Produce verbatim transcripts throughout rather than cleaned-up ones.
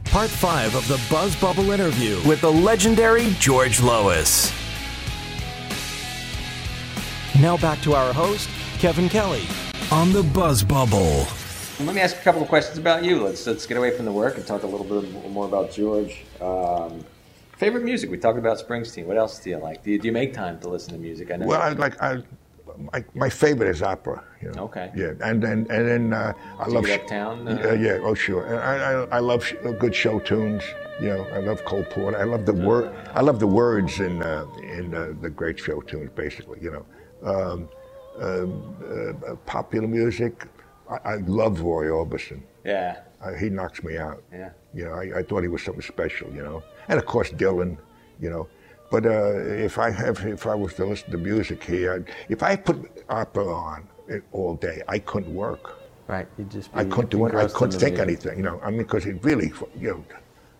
part five of the Buzz Bubble interview with the legendary George Lois. Now back to our host, Kevin Kelly, on the Buzz Bubble. Let me ask a couple of questions about you. Let's let's get away from the work and talk a little bit more about George. Um, favorite music? We talked about Springsteen. What else do you like? Do you, do you make time to listen to music? I know. Well, I like I. My, my favorite is opera. You know? Okay. Yeah, and then and then uh, I do love you get uptown. Uh, Uh, yeah, oh sure. And I, I I love sh- good show tunes. You know, I love Cole Porter. I love the word. I love the words in uh, in uh, the great show tunes. Basically, you know, um, um, uh, popular music. I, I love Roy Orbison. Yeah. Uh, he knocks me out. Yeah. You know, I, I thought he was something special. You know, and of course Dylan. You know. But uh, if I have, if I was to listen to music here, I'd, if I put opera on it all day, I couldn't work. Right, you just. I couldn't do it. I couldn't think anything. You know, I mean, because it really, you know,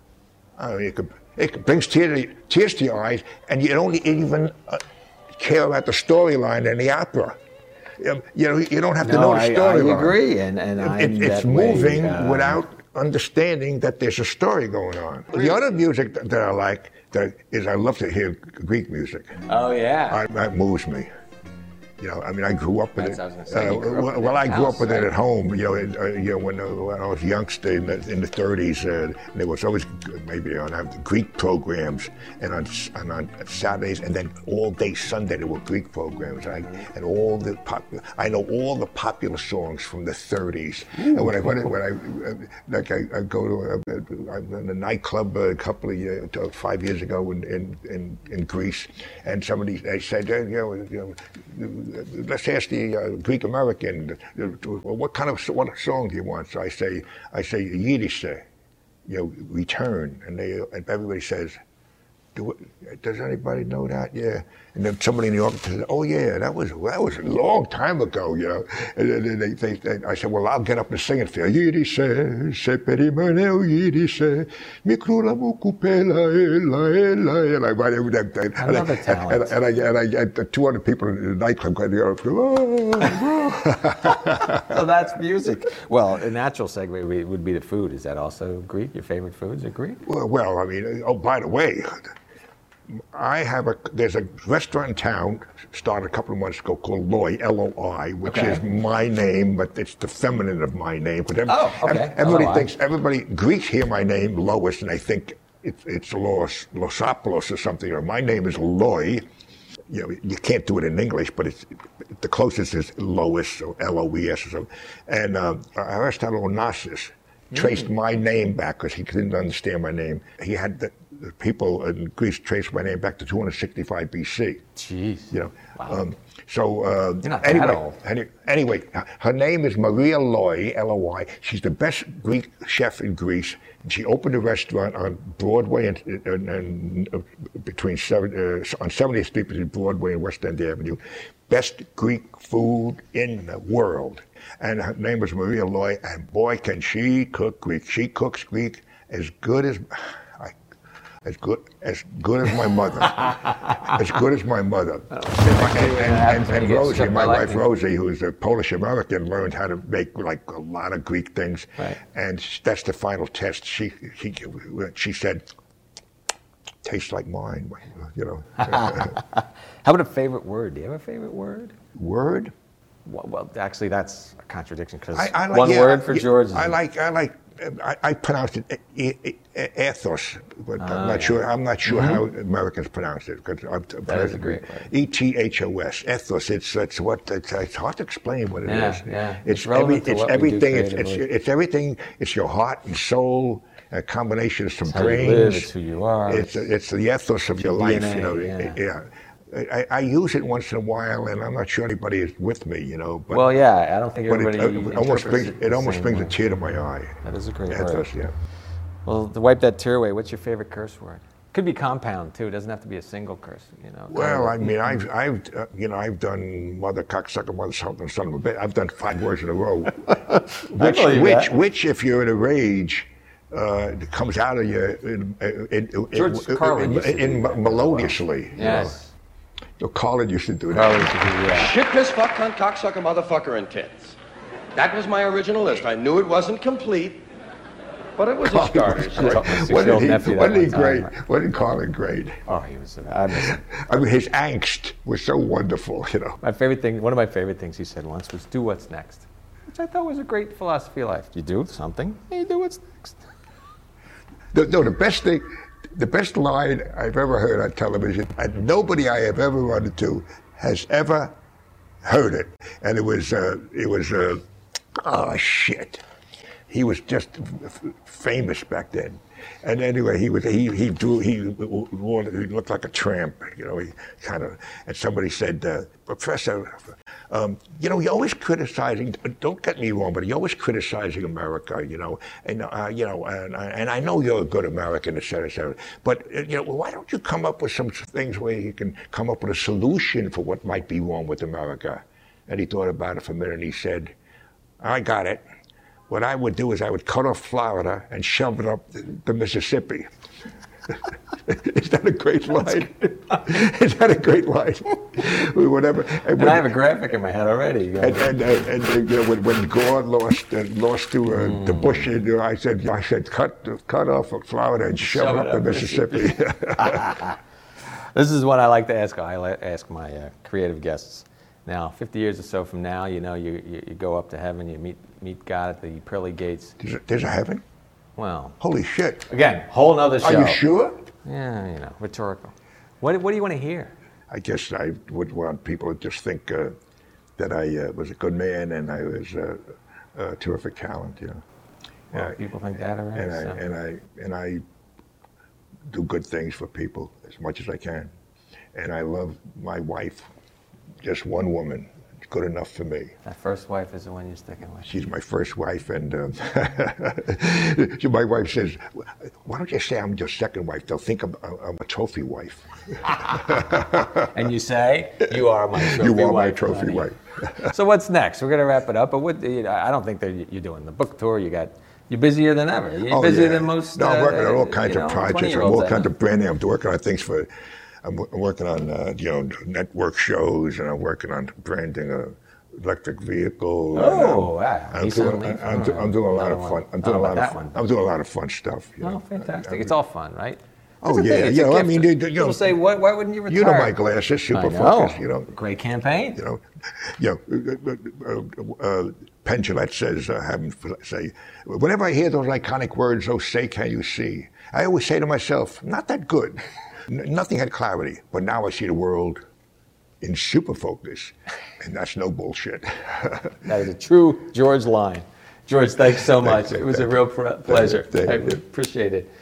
I mean, it could, it brings tears, tears to your eyes, and you don't even uh, care about the storyline in the opera. You know, you don't have to no, know the I, storyline. I agree, and and it, I'm it, it's that moving way, um, without understanding that there's a story going on. The other music that, that I like. That is, I love to hear Greek music. Oh yeah, I, that moves me. You know, I mean, I grew up with That's it. what I was gonna say. Uh, You grew up well, with well, it I in grew house, up with it right? at home. You know, in, uh, you know when, uh, when I was a youngster in the, in the thirties, uh, there was always maybe on uh, Greek programs, and on and on Saturdays, and then all day Sunday there were Greek programs. I, and all the pop, I know all the popular songs from the thirties. Ooh. And when I when I, when I uh, like I, I go to a, a, a nightclub a couple of years, uh, five years ago in in, in, in Greece, and somebody they said, uh, you know, you know, let's ask the uh, Greek American, uh, well, what kind of what song do you want? So I say, I say Yiddish, you know, return, and they, and everybody says, Do it, does anybody know that? Yeah. And then somebody in the office said, oh yeah, that was that was a long time ago, you know. And then they, they, they, I said, well, I'll get up and sing it for you. Yiddish, se perimaneu Yiddish, mikrulamu kupela ela ela. And I write every day. I love the talent. And I and I get two hundred people in the nightclub going, oh, oh. So that's music. Well, a natural segue would be the food. Is that also Greek? Your favorite foods are Greek? Well, well, I mean, oh, by the way, I have a, there's a restaurant in town, started a couple of months ago, called Loi, L O I, which Okay. is my name, but it's the feminine of my name. Every, Oh, okay. Everybody L O I. thinks, everybody, Greeks hear my name, Lois, and they think it's, it's Los, Losopoulos or something, or my name is Loi. You know, you can't do it in English, but it's the closest is Lois, or L O E S or something. And um, Aristotle Onassis traced mm. my name back because he didn't understand my name. He had the, the people in Greece trace my name back to two hundred sixty-five B C. Jeez. You know, Wow. um, so uh, You're not anyway, that old. any, anyway, her name is Maria Loi, L O Y. She's the best Greek chef in Greece. And she opened a restaurant on Broadway and, and, and uh, between seven, uh, on seventieth Street between Broadway and West End Avenue. Best Greek food in the world. And her name was Maria Loi, and boy, can she cook Greek. She cooks Greek as good as, I, as good as good as my mother. As good as my mother. Oh, and and, and, and Rosie, struck my by wife lightning. Rosie, who's a Polish American, learned how to make like a lot of Greek things. Right. And that's the final test. She she she said, tastes like mine, you know. How about a favorite word? Do you have a favorite word? Word? Well, well actually, that's a contradiction because I, I like, one yeah, word for I, George is I like, I like, I, I pronounce it e- e- e- ethos, but Ah, I'm not yeah. sure. I'm not sure how Americans pronounce it because I'm That is a great word. E T H O S. Ethos. It's it's what it's, it's hard to explain what it Yeah, is. yeah. It's It's relevant to it's what we do everything. It's, it's creatively. it's everything. It's your heart and soul. A combination of some It's how you brains. live, it's who you are. It's it's the ethos of your your life. D N A, you know. yeah. yeah. I, I use it once in a while, and I'm not sure anybody is with me, you know. But, Well, yeah, I don't think but it, everybody it almost interprets brings it it the almost same brings a way. tear to my eye. That is a great Ethos, word. yeah. Well, to wipe that tear away, what's your favorite curse word? Could be compound too. It doesn't have to be a single curse. You know. Well, I kind of- mean, I've, I've, uh, you know, I've done mother cocksucker, mother something, son of a bitch. I've done five words in a row. which, believe which, that. which, if you're in a rage, uh, comes out of you in, in, in, George in, Carlin in, used to do in that. melodiously. you know. Yes. So Carlin used to do that. Carlin used to do that. Shit, piss, fuck, cunt, cocksucker, motherfucker, and tits. That was my original list. I knew it wasn't complete, But it was a starter. Wasn't he, wasn't he great? Right? Wasn't Carlin great? Oh, he was. I miss him. I mean, his angst was so wonderful, you know. My favorite thing, one of my favorite things he said once was, "Do what's next," which I thought was a great philosophy of life. You do something, and you do what's next. The, no, the best thing, the best line I've ever heard on television, and nobody I have ever run into has ever heard it, and it was, uh, it was, uh, oh shit. He was just f- famous back then, and anyway, he was he he drew he wore he looked like a tramp, you know. He kind of, and somebody said, uh, Professor, um, you know, you're always criticizing. Don't get me wrong, but you're always criticizing America, you know, and uh, you know, and and I know you're a good American, et cetera, et cetera. But uh, you know, why don't you come up with some things where you can come up with a solution for what might be wrong with America? And he thought about it for a minute, and he said, I got it. What I would do is I would cut off Florida and shove it up the, the Mississippi. Is that a great line? Is that a great line? Whatever. And, and I have a graphic in my head already. And, and, and, and you know, when, when Gore lost uh, lost to uh, mm. to Bush, you know, I said I said cut cut off Florida and shove, shove it up, up the Mississippi. This is what I like to ask. I ask my uh, creative guests. Now, fifty years or so from now, you know, you, you, you go up to heaven, you meet meet God at the pearly gates. There's a, there's a heaven? Well. Holy shit. Again, whole nother show. Are you sure? Yeah, you know, rhetorical. What What do you want to hear? I guess I would want people to just think uh, that I uh, was a good man and I was uh, a terrific talent, you know. Well, uh, people think that already. And I, so. and I and I do good things for people as much as I can. And I love my wife. Just one woman, good enough for me. That first wife is the one you're sticking with. She's my first wife, and um, my wife says, "Why don't you say I'm your second wife? They'll think I'm, I'm a trophy wife." And you say, "You are my trophy wife." You are my trophy wife. So what's next? We're gonna wrap it up, but what? I don't think that you're doing the book tour. You got. You're busier than ever. You're oh, busier yeah. than most. No, I'm working uh, on all kinds you know, of projects. I'm all kinds of branding. I'm working on things for. I'm working on, uh, you know, network shows, and I'm working on branding a electric vehicle. Oh, wow! I'm doing, I'm, I'm, do, I'm doing a lot of fun. I'm doing a lot of fun. I'm doing a lot of fun stuff. You know? Oh, fantastic! I mean, it's all fun, right? That's oh yeah, you know, I mean, you know, people say, why, why wouldn't you retire? You know my glasses, super focus. You know, great campaign. You know, you know, uh, uh, Penn Jillette says, uh, have him say, whenever I hear those iconic words, "Oh, say, can you see?" I always say to myself, not that good. Nothing had clarity, but now I see the world in super focus, and that's no bullshit. That is a true George line. George, thanks so much. Thank, it was thank, a real pr- pleasure. Thank, thank I appreciate it.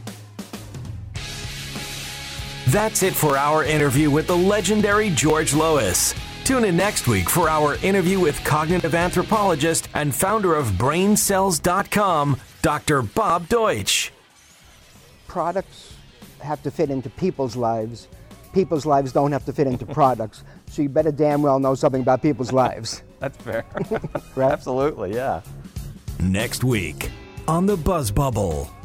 That's it for our interview with the legendary George Lois. Tune in next week for our interview with cognitive anthropologist and founder of brain cells dot com, Doctor Bob Deutsch. Products have to fit into people's lives. People's lives don't have to fit into products. So you better damn well know something about people's lives. That's fair. Right? Absolutely, yeah. Next week on The Buzz Bubble.